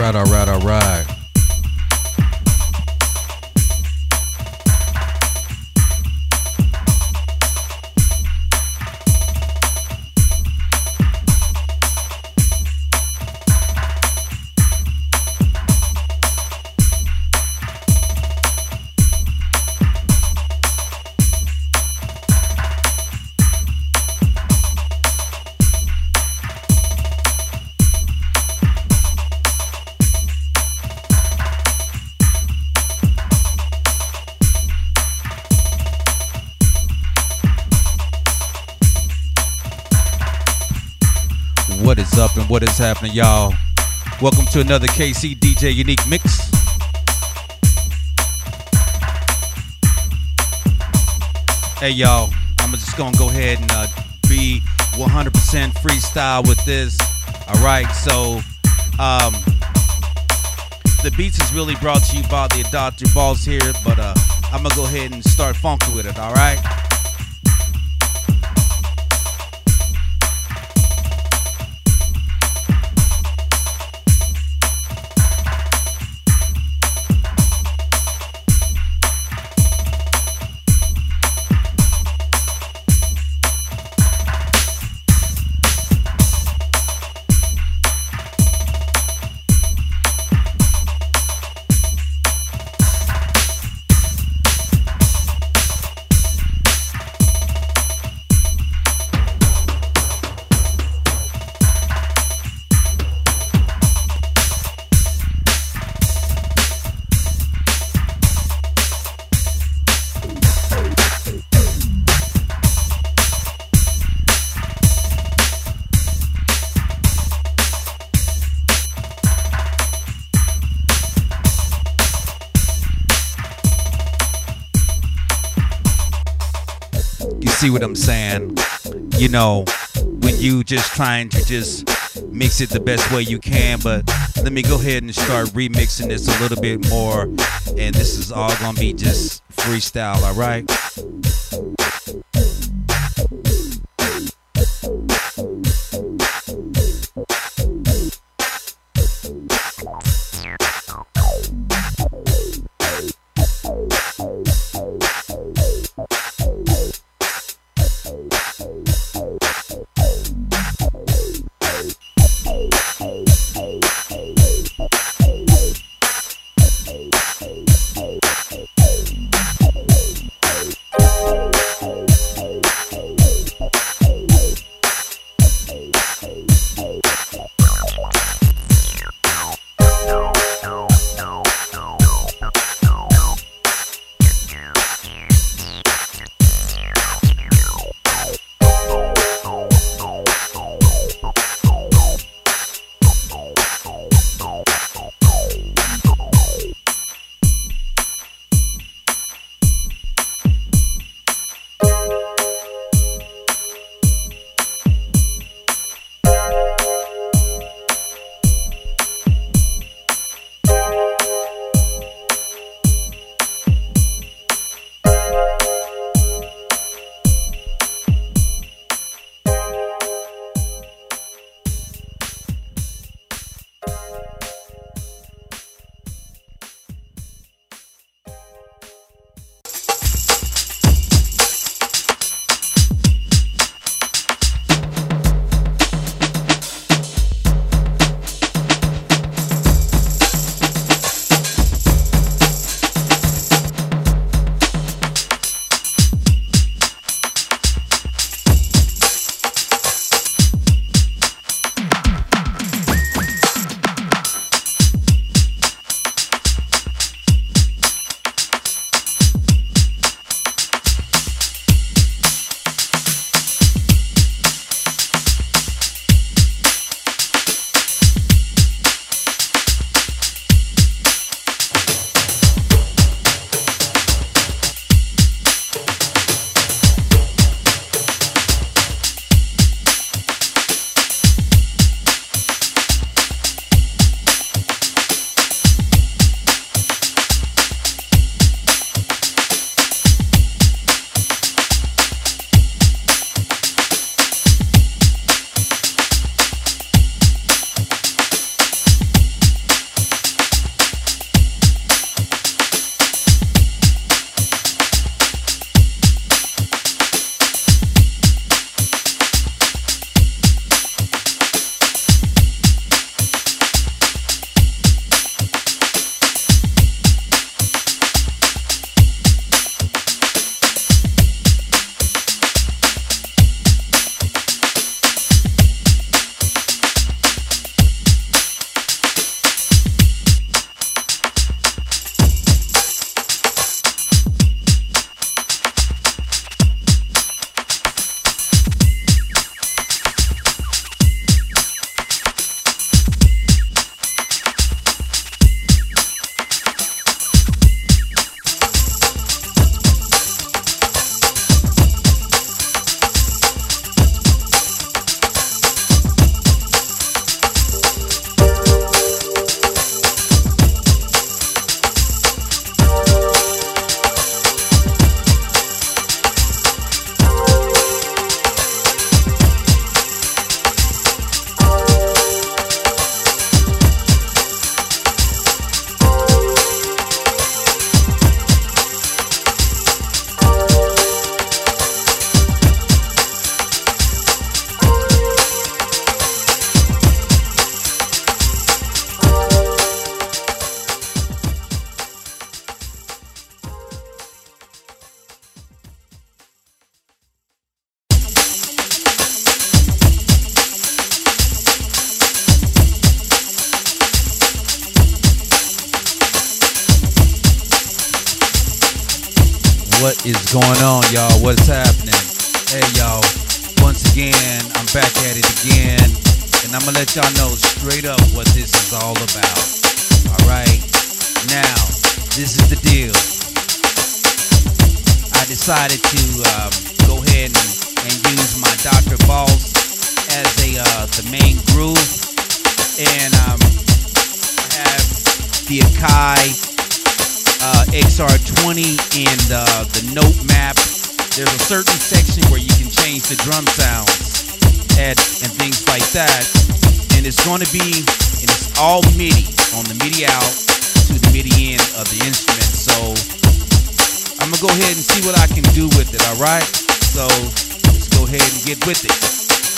all right. What is up and what is happening, y'all? Welcome to another KC DJ Unique Mix. Hey, y'all, I'm just gonna go ahead and be 100% freestyle with this. All right, so the beats is really brought to you by the Dr. Balls here, but I'm gonna go ahead and start funky with it. All right. See what I'm saying? You know, when you just trying to just mix it the best way you can, but let me go ahead and start remixing this a little bit more, and this is all gonna be just freestyle, all right? What is going on, y'all? What's happening? Hey, y'all. Once again, I'm back at it again. And I'm going to let y'all know straight up what this is all about. All right? Now, this is the deal. I decided to go ahead and use my Dr. Boss as the main groove. And I have the Akai XR20 and the note map. There's a certain section where you can change the drum sounds and things like that. And it's going to be, and it's all MIDI, on the MIDI out to the MIDI in of the instrument. So I'm going to go ahead and see what I can do with it, all right? So let's go ahead and get with it.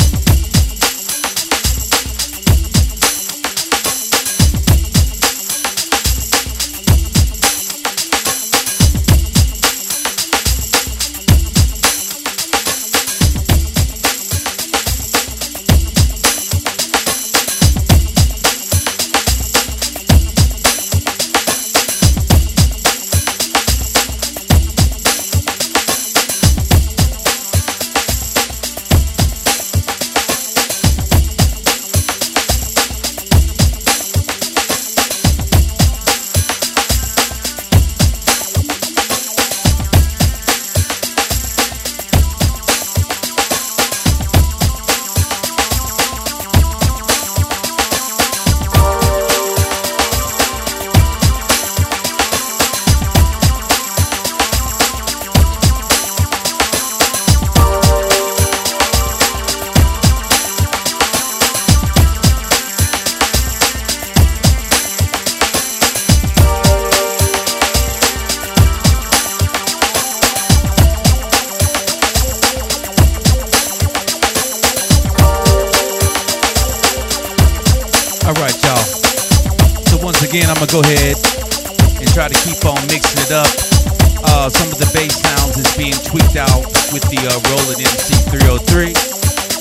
Again, I'm gonna go ahead and try to keep on mixing it up. Some of the bass sounds is being tweaked out with the Roland MC303.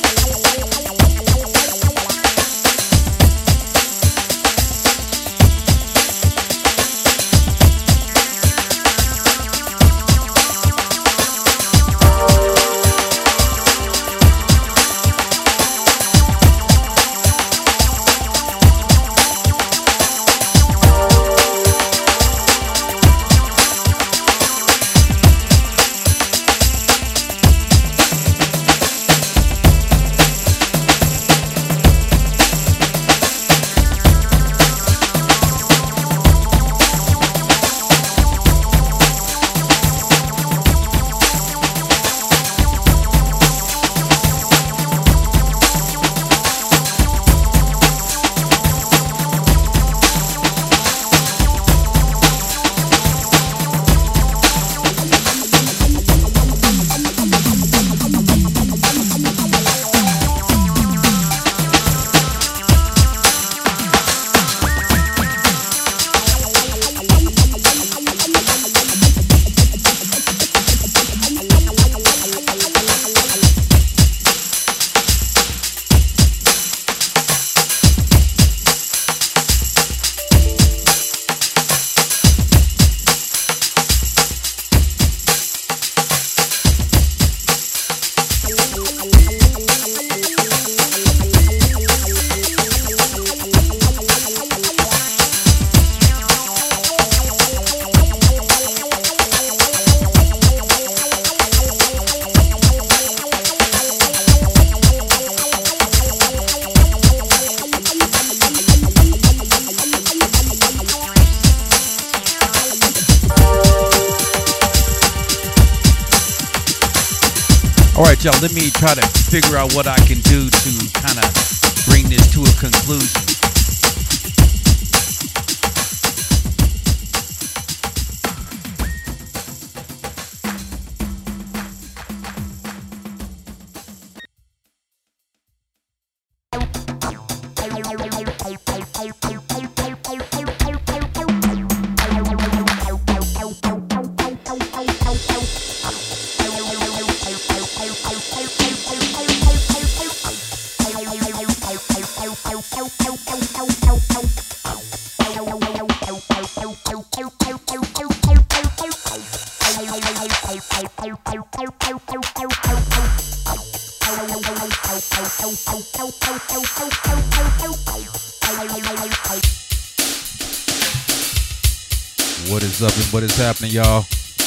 All right, y'all, let me try to figure out what I can do to kind of bring this to a conclusion. What is up and what is happening, y'all?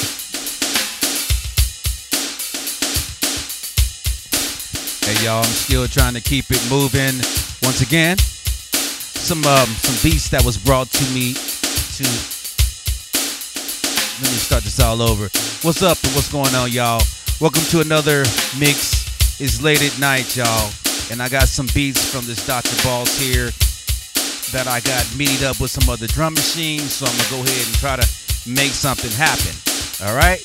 Hey, y'all, I'm still trying to keep it moving. Once again, some beats that was brought to me to. Let me start this all over. What's up and what's going on, y'all? Welcome to another mix. It's late at night, y'all, and I got some beats from this Dr. Balls here that I got meeted up with some other drum machines, so I'm gonna go ahead and try to make something happen. All right.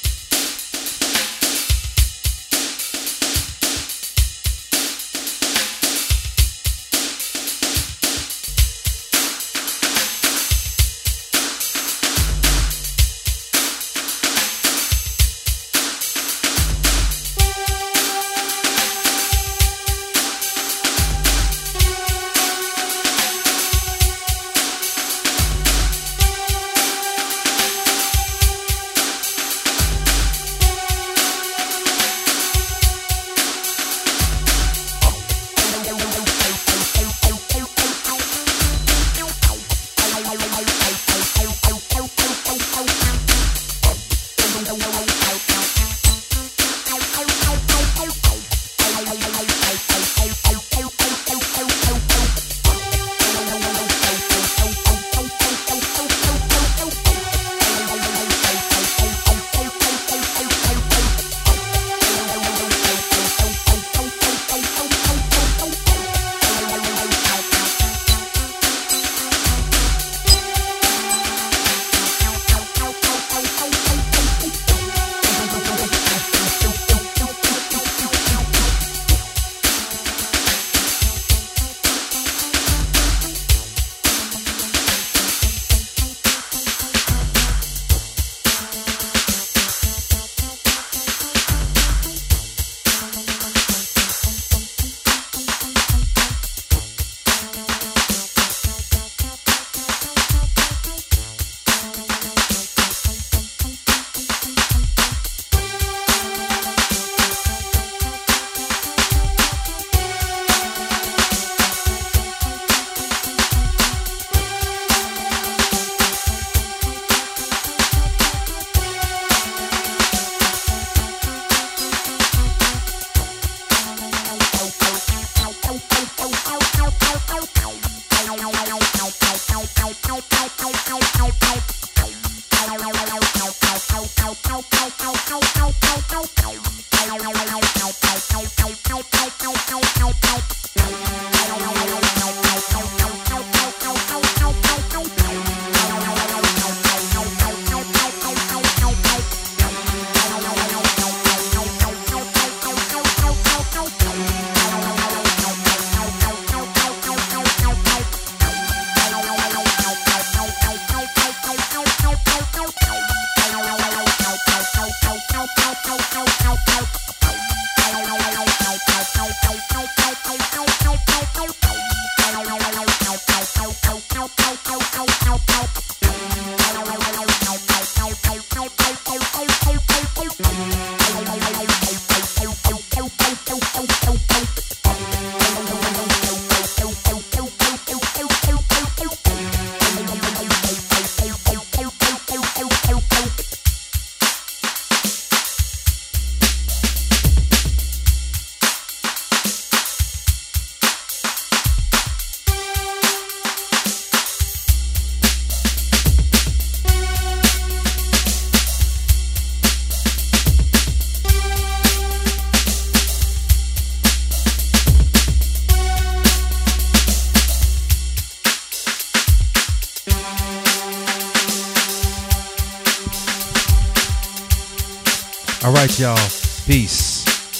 All right, y'all. Peace.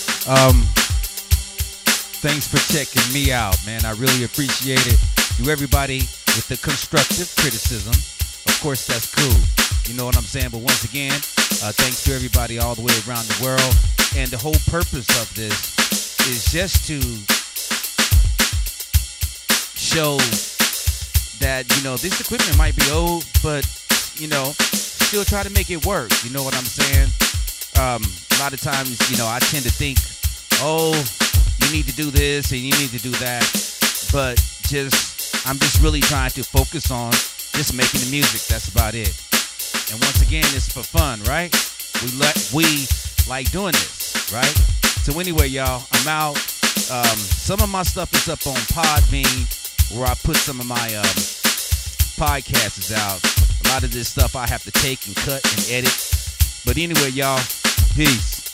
Thanks for checking me out, man. I really appreciate it. To everybody with the constructive criticism, of course, that's cool. You know what I'm saying? But once again, thanks to everybody all the way around the world. And the whole purpose of this is just to show that, you know, this equipment might be old, but, you know, still try to make it work. You know what I'm saying? A lot of times, you know, I tend to think, oh, you need to do this and you need to do that. But I'm just really trying to focus on just making the music. That's about it. And once again, it's for fun, right? We like doing this, right? So anyway, y'all, I'm out. Some of my stuff is up on Podbean, where I put some of my podcasts out. A lot of this stuff I have to take and cut and edit. But anyway, y'all, peace.